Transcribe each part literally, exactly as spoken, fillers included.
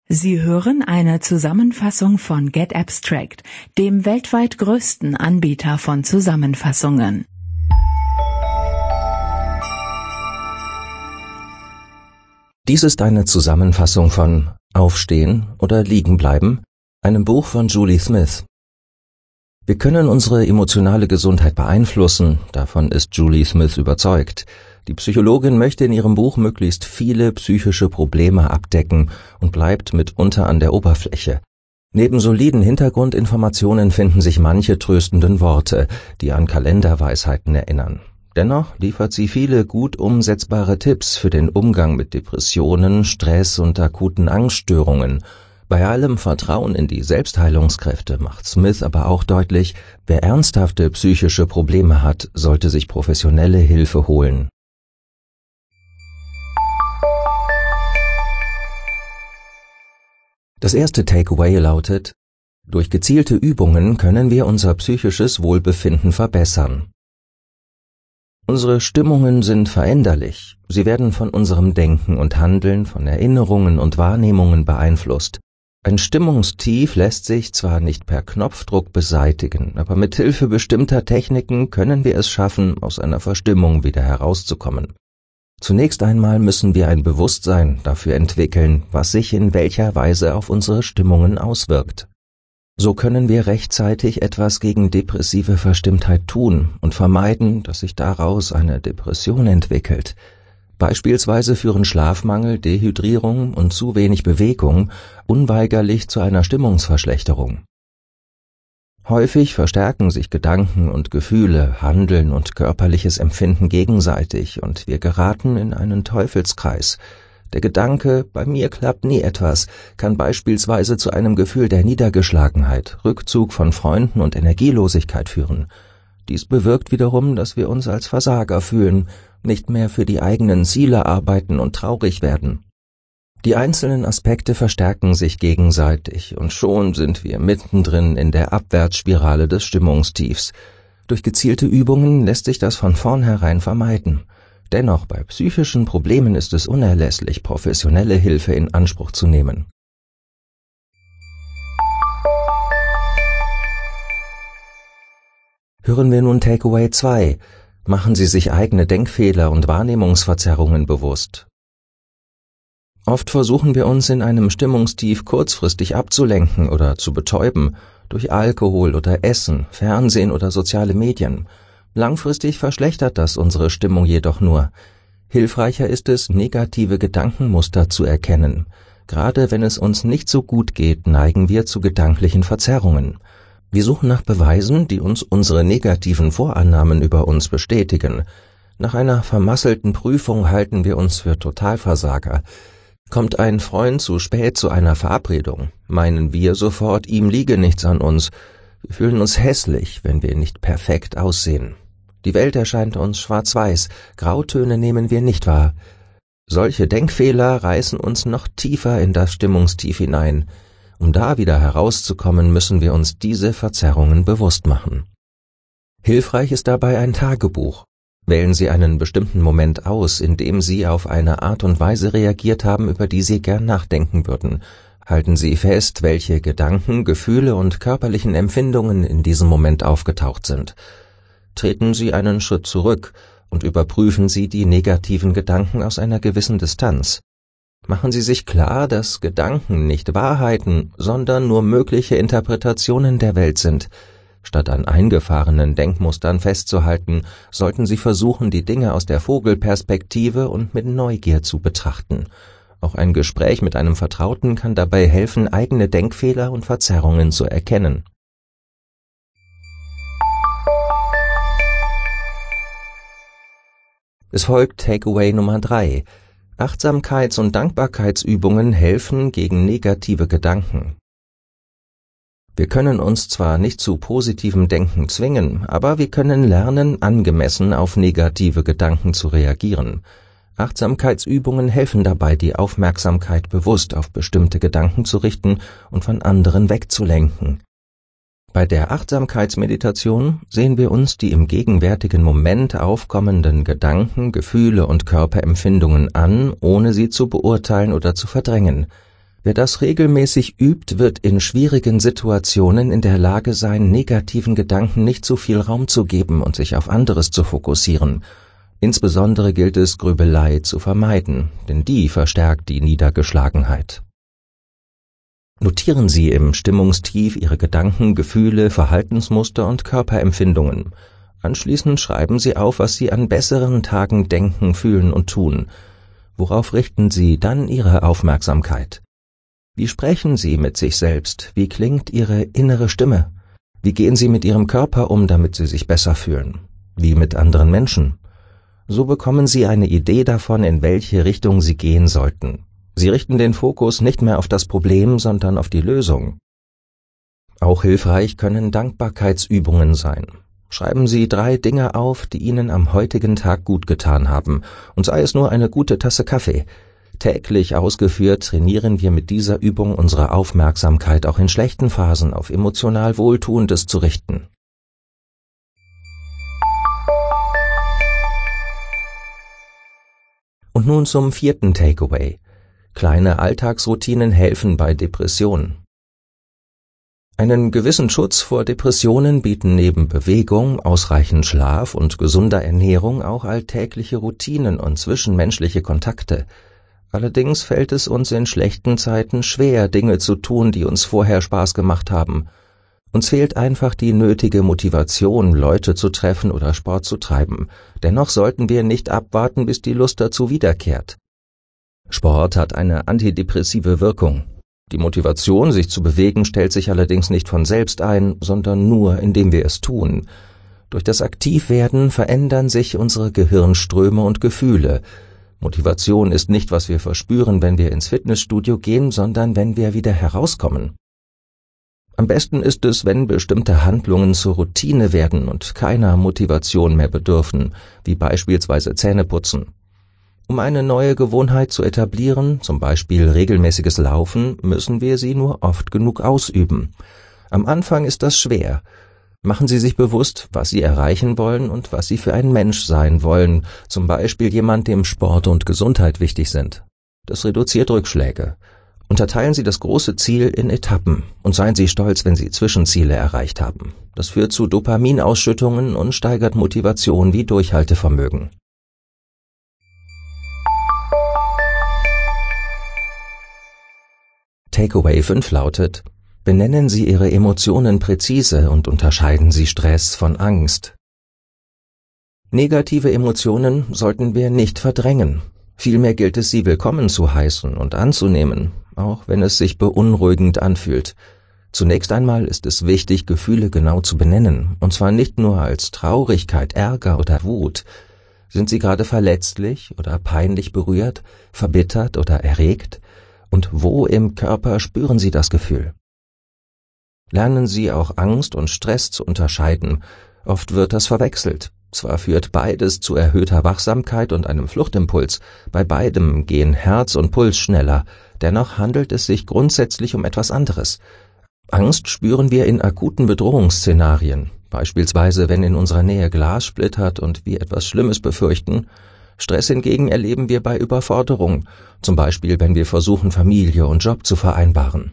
Sie hören eine Zusammenfassung von Get Abstract, dem weltweit größten Anbieter von Zusammenfassungen. Dies ist eine Zusammenfassung von Aufstehen oder Liegen bleiben, einem Buch von Julie Smith. Wir können unsere emotionale Gesundheit beeinflussen, davon ist Julie Smith überzeugt. Die Psychologin möchte in ihrem Buch möglichst viele psychische Probleme abdecken und bleibt mitunter an der Oberfläche. Neben soliden Hintergrundinformationen finden sich manche tröstenden Worte, die an Kalenderweisheiten erinnern. Dennoch liefert sie viele gut umsetzbare Tipps für den Umgang mit Depressionen, Stress und akuten Angststörungen. Bei allem Vertrauen in die Selbstheilungskräfte macht Smith aber auch deutlich, wer ernsthafte psychische Probleme hat, sollte sich professionelle Hilfe holen. Das erste Takeaway lautet: Durch gezielte Übungen können wir unser psychisches Wohlbefinden verbessern. Unsere Stimmungen sind veränderlich. Sie werden von unserem Denken und Handeln, von Erinnerungen und Wahrnehmungen beeinflusst. Ein Stimmungstief lässt sich zwar nicht per Knopfdruck beseitigen, aber mit Hilfe bestimmter Techniken können wir es schaffen, aus einer Verstimmung wieder herauszukommen. Zunächst einmal müssen wir ein Bewusstsein dafür entwickeln, was sich in welcher Weise auf unsere Stimmungen auswirkt. So können wir rechtzeitig etwas gegen depressive Verstimmtheit tun und vermeiden, dass sich daraus eine Depression entwickelt. Beispielsweise führen Schlafmangel, Dehydrierung und zu wenig Bewegung unweigerlich zu einer Stimmungsverschlechterung. Häufig verstärken sich Gedanken und Gefühle, Handeln und körperliches Empfinden gegenseitig und wir geraten in einen Teufelskreis. Der Gedanke, bei mir klappt nie etwas, kann beispielsweise zu einem Gefühl der Niedergeschlagenheit, Rückzug von Freunden und Energielosigkeit führen. Dies bewirkt wiederum, dass wir uns als Versager fühlen, nicht mehr für die eigenen Ziele arbeiten und traurig werden. Die einzelnen Aspekte verstärken sich gegenseitig und schon sind wir mittendrin in der Abwärtsspirale des Stimmungstiefs. Durch gezielte Übungen lässt sich das von vornherein vermeiden. Dennoch bei psychischen Problemen ist es unerlässlich, professionelle Hilfe in Anspruch zu nehmen. Hören wir nun Takeaway zwei. Machen Sie sich eigene Denkfehler und Wahrnehmungsverzerrungen bewusst. Oft versuchen wir uns in einem Stimmungstief kurzfristig abzulenken oder zu betäuben, durch Alkohol oder Essen, Fernsehen oder soziale Medien. Langfristig verschlechtert das unsere Stimmung jedoch nur. Hilfreicher ist es, negative Gedankenmuster zu erkennen. Gerade wenn es uns nicht so gut geht, neigen wir zu gedanklichen Verzerrungen. Wir suchen nach Beweisen, die uns unsere negativen Vorannahmen über uns bestätigen. Nach einer vermasselten Prüfung halten wir uns für Totalversager. Kommt ein Freund zu spät zu einer Verabredung, meinen wir sofort, ihm liege nichts an uns. Wir fühlen uns hässlich, wenn wir nicht perfekt aussehen. Die Welt erscheint uns schwarz-weiß, Grautöne nehmen wir nicht wahr. Solche Denkfehler reißen uns noch tiefer in das Stimmungstief hinein. Um da wieder herauszukommen, müssen wir uns diese Verzerrungen bewusst machen. Hilfreich ist dabei ein Tagebuch. Wählen Sie einen bestimmten Moment aus, in dem Sie auf eine Art und Weise reagiert haben, über die Sie gern nachdenken würden. Halten Sie fest, welche Gedanken, Gefühle und körperlichen Empfindungen in diesem Moment aufgetaucht sind. Treten Sie einen Schritt zurück und überprüfen Sie die negativen Gedanken aus einer gewissen Distanz. Machen Sie sich klar, dass Gedanken nicht Wahrheiten, sondern nur mögliche Interpretationen der Welt sind. Statt an eingefahrenen Denkmustern festzuhalten, sollten Sie versuchen, die Dinge aus der Vogelperspektive und mit Neugier zu betrachten. Auch ein Gespräch mit einem Vertrauten kann dabei helfen, eigene Denkfehler und Verzerrungen zu erkennen. Es folgt Takeaway Nummer drei. Achtsamkeits- und Dankbarkeitsübungen helfen gegen negative Gedanken. Wir können uns zwar nicht zu positivem Denken zwingen, aber wir können lernen, angemessen auf negative Gedanken zu reagieren. Achtsamkeitsübungen helfen dabei, die Aufmerksamkeit bewusst auf bestimmte Gedanken zu richten und von anderen wegzulenken. Bei der Achtsamkeitsmeditation sehen wir uns die im gegenwärtigen Moment aufkommenden Gedanken, Gefühle und Körperempfindungen an, ohne sie zu beurteilen oder zu verdrängen. Wer das regelmäßig übt, wird in schwierigen Situationen in der Lage sein, negativen Gedanken nicht so viel Raum zu geben und sich auf anderes zu fokussieren. Insbesondere gilt es, Grübelei zu vermeiden, denn die verstärkt die Niedergeschlagenheit. Notieren Sie im Stimmungstief Ihre Gedanken, Gefühle, Verhaltensmuster und Körperempfindungen. Anschließend schreiben Sie auf, was Sie an besseren Tagen denken, fühlen und tun. Worauf richten Sie dann Ihre Aufmerksamkeit? Wie sprechen Sie mit sich selbst? Wie klingt Ihre innere Stimme? Wie gehen Sie mit Ihrem Körper um, damit Sie sich besser fühlen? Wie mit anderen Menschen? So bekommen Sie eine Idee davon, in welche Richtung Sie gehen sollten. Sie richten den Fokus nicht mehr auf das Problem, sondern auf die Lösung. Auch hilfreich können Dankbarkeitsübungen sein. Schreiben Sie drei Dinge auf, die Ihnen am heutigen Tag gut getan haben, und sei es nur eine gute Tasse Kaffee. Täglich ausgeführt trainieren wir mit dieser Übung unsere Aufmerksamkeit auch in schlechten Phasen auf emotional Wohltuendes zu richten. Und nun zum vierten Takeaway. Kleine Alltagsroutinen helfen bei Depressionen. Einen gewissen Schutz vor Depressionen bieten neben Bewegung, ausreichend Schlaf und gesunder Ernährung auch alltägliche Routinen und zwischenmenschliche Kontakte. Allerdings fällt es uns in schlechten Zeiten schwer, Dinge zu tun, die uns vorher Spaß gemacht haben. Uns fehlt einfach die nötige Motivation, Leute zu treffen oder Sport zu treiben. Dennoch sollten wir nicht abwarten, bis die Lust dazu wiederkehrt. Sport hat eine antidepressive Wirkung. Die Motivation, sich zu bewegen, stellt sich allerdings nicht von selbst ein, sondern nur, indem wir es tun. Durch das Aktivwerden verändern sich unsere Gehirnströme und Gefühle. Motivation ist nicht, was wir verspüren, wenn wir ins Fitnessstudio gehen, sondern wenn wir wieder herauskommen. Am besten ist es, wenn bestimmte Handlungen zur Routine werden und keiner Motivation mehr bedürfen, wie beispielsweise Zähneputzen. Um eine neue Gewohnheit zu etablieren, zum Beispiel regelmäßiges Laufen, müssen wir sie nur oft genug ausüben. Am Anfang ist das schwer. Machen Sie sich bewusst, was Sie erreichen wollen und was Sie für ein Mensch sein wollen, zum Beispiel jemand, dem Sport und Gesundheit wichtig sind. Das reduziert Rückschläge. Unterteilen Sie das große Ziel in Etappen und seien Sie stolz, wenn Sie Zwischenziele erreicht haben. Das führt zu Dopaminausschüttungen und steigert Motivation wie Durchhaltevermögen. Takeaway fünf lautet: Benennen Sie Ihre Emotionen präzise und unterscheiden Sie Stress von Angst. Negative Emotionen sollten wir nicht verdrängen. Vielmehr gilt es, sie willkommen zu heißen und anzunehmen, auch wenn es sich beunruhigend anfühlt. Zunächst einmal ist es wichtig, Gefühle genau zu benennen, und zwar nicht nur als Traurigkeit, Ärger oder Wut. Sind Sie gerade verletzlich oder peinlich berührt, verbittert oder erregt? Und wo im Körper spüren Sie das Gefühl? Lernen Sie auch Angst und Stress zu unterscheiden. Oft wird das verwechselt. Zwar führt beides zu erhöhter Wachsamkeit und einem Fluchtimpuls, bei beidem gehen Herz und Puls schneller, dennoch handelt es sich grundsätzlich um etwas anderes. Angst spüren wir in akuten Bedrohungsszenarien, beispielsweise wenn in unserer Nähe Glas splittert und wir etwas Schlimmes befürchten. Stress hingegen erleben wir bei Überforderung, zum Beispiel wenn wir versuchen, Familie und Job zu vereinbaren.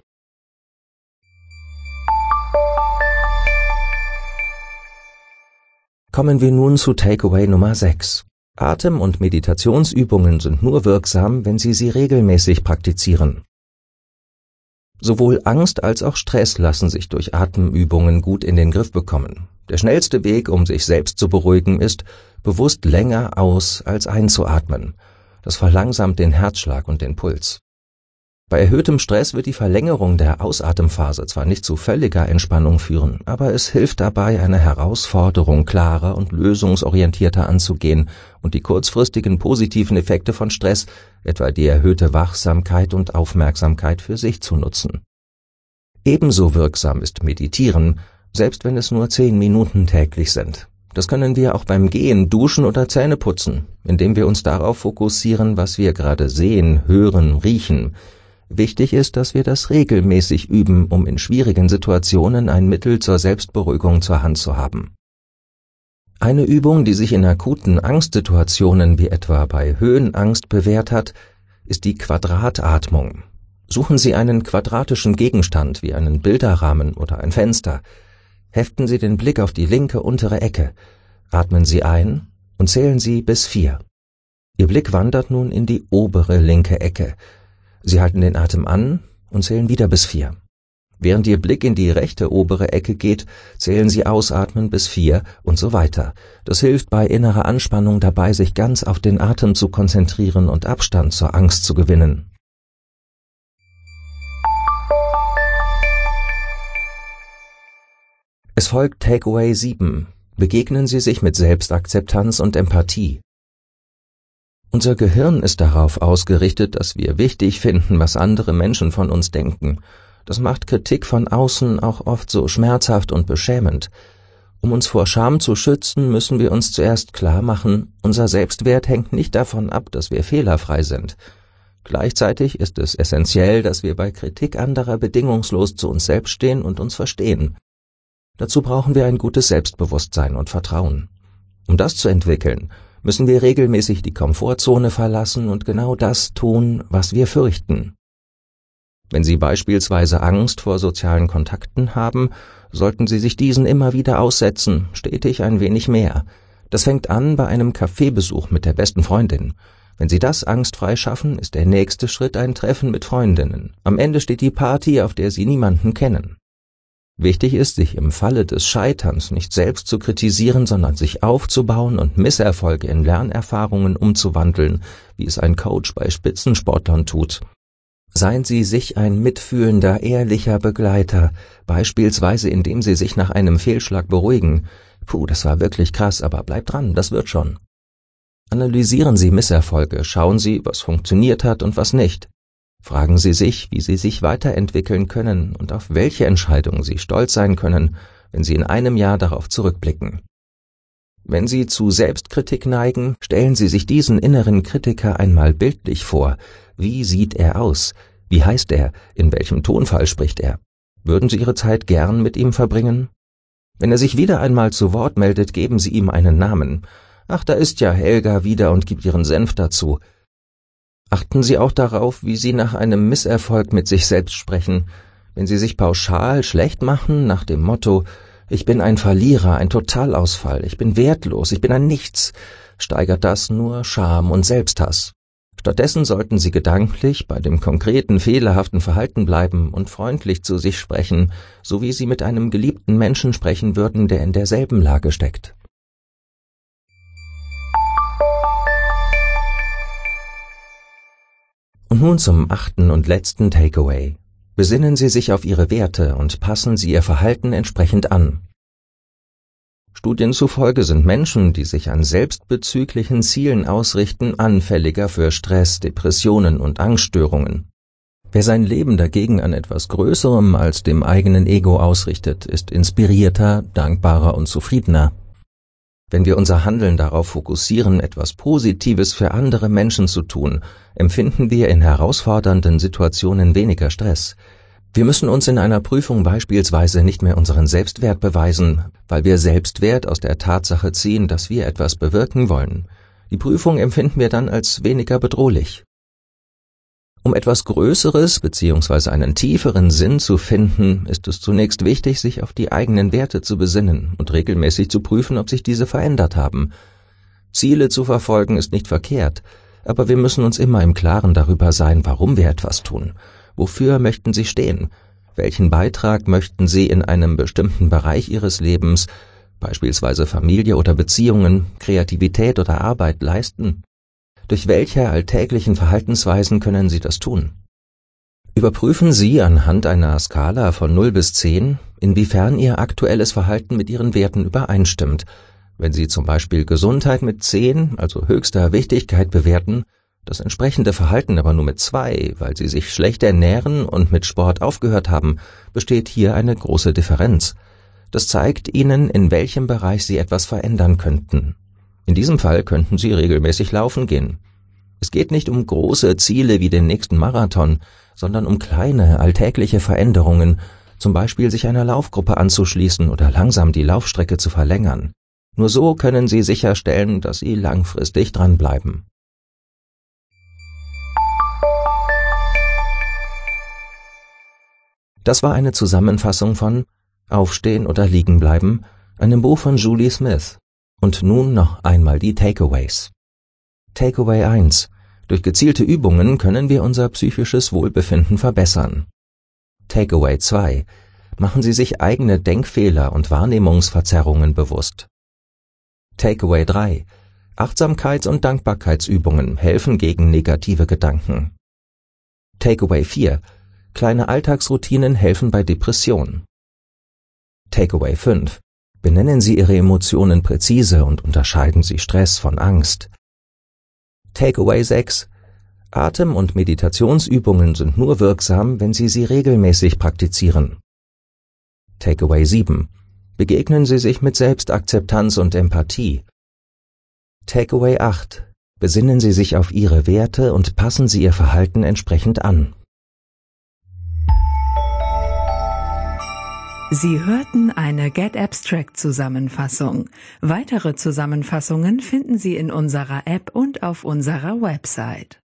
Kommen wir nun zu Takeaway Nummer sechs. Atem- und Meditationsübungen sind nur wirksam, wenn Sie sie regelmäßig praktizieren. Sowohl Angst als auch Stress lassen sich durch Atemübungen gut in den Griff bekommen. Der schnellste Weg, um sich selbst zu beruhigen, ist, bewusst länger aus- als einzuatmen. Das verlangsamt den Herzschlag und den Puls. Bei erhöhtem Stress wird die Verlängerung der Ausatemphase zwar nicht zu völliger Entspannung führen, aber es hilft dabei, eine Herausforderung klarer und lösungsorientierter anzugehen und die kurzfristigen positiven Effekte von Stress, etwa die erhöhte Wachsamkeit und Aufmerksamkeit, für sich zu nutzen. Ebenso wirksam ist Meditieren, selbst wenn es nur zehn Minuten täglich sind. Das können wir auch beim Gehen, Duschen oder Zähneputzen, indem wir uns darauf fokussieren, was wir gerade sehen, hören, riechen. Wichtig ist, dass wir das regelmäßig üben, um in schwierigen Situationen ein Mittel zur Selbstberuhigung zur Hand zu haben. Eine Übung, die sich in akuten Angstsituationen wie etwa bei Höhenangst bewährt hat, ist die Quadratatmung. Suchen Sie einen quadratischen Gegenstand wie einen Bilderrahmen oder ein Fenster. Heften Sie den Blick auf die linke untere Ecke. Atmen Sie ein und zählen Sie bis vier. Ihr Blick wandert nun in die obere linke Ecke. Sie halten den Atem an und zählen wieder bis vier. Während Ihr Blick in die rechte obere Ecke geht, zählen Sie ausatmen bis vier und so weiter. Das hilft bei innerer Anspannung dabei, sich ganz auf den Atem zu konzentrieren und Abstand zur Angst zu gewinnen. Es folgt Takeaway sieben. Begegnen Sie sich mit Selbstakzeptanz und Empathie. Unser Gehirn ist darauf ausgerichtet, dass wir wichtig finden, was andere Menschen von uns denken. Das macht Kritik von außen auch oft so schmerzhaft und beschämend. Um uns vor Scham zu schützen, müssen wir uns zuerst klar machen, unser Selbstwert hängt nicht davon ab, dass wir fehlerfrei sind. Gleichzeitig ist es essentiell, dass wir bei Kritik anderer bedingungslos zu uns selbst stehen und uns verstehen. Dazu brauchen wir ein gutes Selbstbewusstsein und Vertrauen. Um das zu entwickeln, müssen wir regelmäßig die Komfortzone verlassen und genau das tun, was wir fürchten. Wenn Sie beispielsweise Angst vor sozialen Kontakten haben, sollten Sie sich diesen immer wieder aussetzen, stetig ein wenig mehr. Das fängt an bei einem Kaffeebesuch mit der besten Freundin. Wenn Sie das angstfrei schaffen, ist der nächste Schritt ein Treffen mit Freundinnen. Am Ende steht die Party, auf der Sie niemanden kennen. Wichtig ist, sich im Falle des Scheiterns nicht selbst zu kritisieren, sondern sich aufzubauen und Misserfolge in Lernerfahrungen umzuwandeln, wie es ein Coach bei Spitzensportlern tut. Seien Sie sich ein mitfühlender, ehrlicher Begleiter, beispielsweise indem Sie sich nach einem Fehlschlag beruhigen. Puh, das war wirklich krass, aber bleib dran, das wird schon. Analysieren Sie Misserfolge, schauen Sie, was funktioniert hat und was nicht. Fragen Sie sich, wie Sie sich weiterentwickeln können und auf welche Entscheidungen Sie stolz sein können, wenn Sie in einem Jahr darauf zurückblicken. Wenn Sie zu Selbstkritik neigen, stellen Sie sich diesen inneren Kritiker einmal bildlich vor. Wie sieht er aus? Wie heißt er? In welchem Tonfall spricht er? Würden Sie Ihre Zeit gern mit ihm verbringen? Wenn er sich wieder einmal zu Wort meldet, geben Sie ihm einen Namen. Ach, da ist ja Helga wieder und gibt ihren Senf dazu. Achten Sie auch darauf, wie Sie nach einem Misserfolg mit sich selbst sprechen. Wenn Sie sich pauschal schlecht machen, nach dem Motto, ich bin ein Verlierer, ein Totalausfall, ich bin wertlos, ich bin ein Nichts, steigert das nur Scham und Selbsthass. Stattdessen sollten Sie gedanklich bei dem konkreten, fehlerhaften Verhalten bleiben und freundlich zu sich sprechen, so wie Sie mit einem geliebten Menschen sprechen würden, der in derselben Lage steckt. Und nun zum achten und letzten Takeaway. Besinnen Sie sich auf Ihre Werte und passen Sie Ihr Verhalten entsprechend an. Studien zufolge sind Menschen, die sich an selbstbezüglichen Zielen ausrichten, anfälliger für Stress, Depressionen und Angststörungen. Wer sein Leben dagegen an etwas Größerem als dem eigenen Ego ausrichtet, ist inspirierter, dankbarer und zufriedener. Wenn wir unser Handeln darauf fokussieren, etwas Positives für andere Menschen zu tun, empfinden wir in herausfordernden Situationen weniger Stress. Wir müssen uns in einer Prüfung beispielsweise nicht mehr unseren Selbstwert beweisen, weil wir Selbstwert aus der Tatsache ziehen, dass wir etwas bewirken wollen. Die Prüfung empfinden wir dann als weniger bedrohlich. Um etwas Größeres bzw. einen tieferen Sinn zu finden, ist es zunächst wichtig, sich auf die eigenen Werte zu besinnen und regelmäßig zu prüfen, ob sich diese verändert haben. Ziele zu verfolgen ist nicht verkehrt, aber wir müssen uns immer im Klaren darüber sein, warum wir etwas tun. Wofür möchten Sie stehen? Welchen Beitrag möchten Sie in einem bestimmten Bereich Ihres Lebens, beispielsweise Familie oder Beziehungen, Kreativität oder Arbeit, leisten? Durch welche alltäglichen Verhaltensweisen können Sie das tun? Überprüfen Sie anhand einer Skala von null bis zehn, inwiefern Ihr aktuelles Verhalten mit Ihren Werten übereinstimmt. Wenn Sie zum Beispiel Gesundheit mit zehn, also höchster Wichtigkeit, bewerten, das entsprechende Verhalten aber nur mit zwei, weil Sie sich schlecht ernähren und mit Sport aufgehört haben, besteht hier eine große Differenz. Das zeigt Ihnen, in welchem Bereich Sie etwas verändern könnten. In diesem Fall könnten Sie regelmäßig laufen gehen. Es geht nicht um große Ziele wie den nächsten Marathon, sondern um kleine, alltägliche Veränderungen, zum Beispiel sich einer Laufgruppe anzuschließen oder langsam die Laufstrecke zu verlängern. Nur so können Sie sicherstellen, dass Sie langfristig dranbleiben. Das war eine Zusammenfassung von Aufstehen oder liegen bleiben, einem Buch von Julie Smith. Und nun noch einmal die Takeaways. Takeaway eins. Durch gezielte Übungen können wir unser psychisches Wohlbefinden verbessern. Takeaway zwei. Machen Sie sich eigene Denkfehler und Wahrnehmungsverzerrungen bewusst. Takeaway drei. Achtsamkeits- und Dankbarkeitsübungen helfen gegen negative Gedanken. Takeaway vier. Kleine Alltagsroutinen helfen bei Depression. Takeaway fünf. Benennen Sie Ihre Emotionen präzise und unterscheiden Sie Stress von Angst. Takeaway sechs. Atem- und Meditationsübungen sind nur wirksam, wenn Sie sie regelmäßig praktizieren. Takeaway sieben. Begegnen Sie sich mit Selbstakzeptanz und Empathie. Takeaway acht. Besinnen Sie sich auf Ihre Werte und passen Sie Ihr Verhalten entsprechend an. Sie hörten eine Get Abstract Zusammenfassung. Weitere Zusammenfassungen finden Sie in unserer App und auf unserer Website.